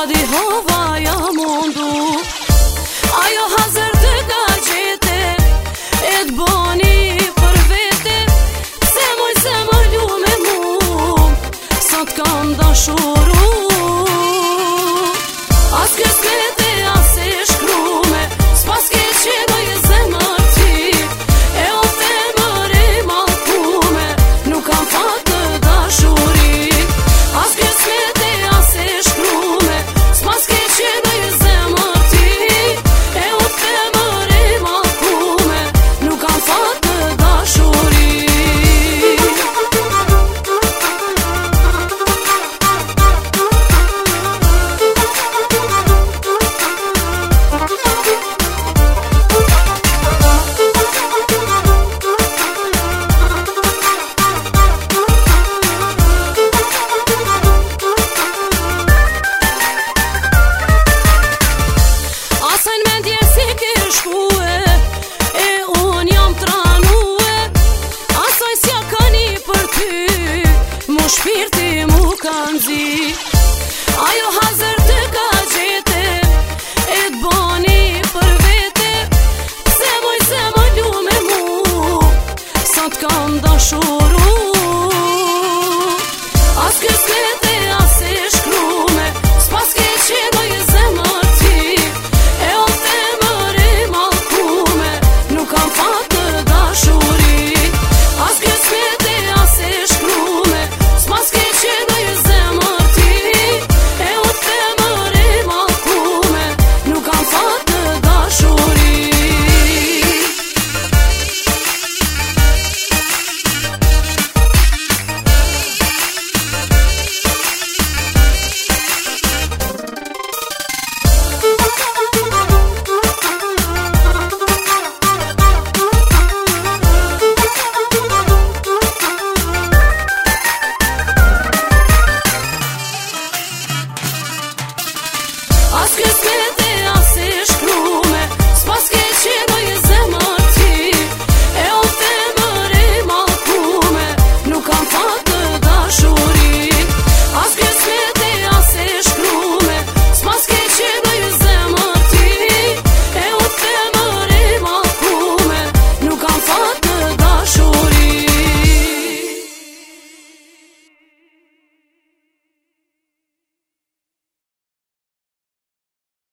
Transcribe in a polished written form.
Hadi hovaja mundu, ajo hazër të ka gjete, e t'boni për vete, se më lu me mu, sa t'kam dashuru. As kësmete, as e shkrume, s'pas ke qenoj zemër ti, e o femër e malkume, nuk kam fat të dashuri. As kësmete, as e shkrume, s'pas ke qenoj zemër ti, e o femër e malkume, nuk kam fat të dashuri. Shpirti mu kanë zi, ajo hazër të ka gjete, e t'boni për vete, se më lu me mu, sa t'kam dashuru. As kësmete, as e shkrume, s'pas ke qenoj zemër ti, e o femër e malkume, nuk kam fat të dashuri. As kësmete, as e shkrume, s'pas ke qenoj zemër ti, e o femër e malkume, nuk kam fat të dashuri. As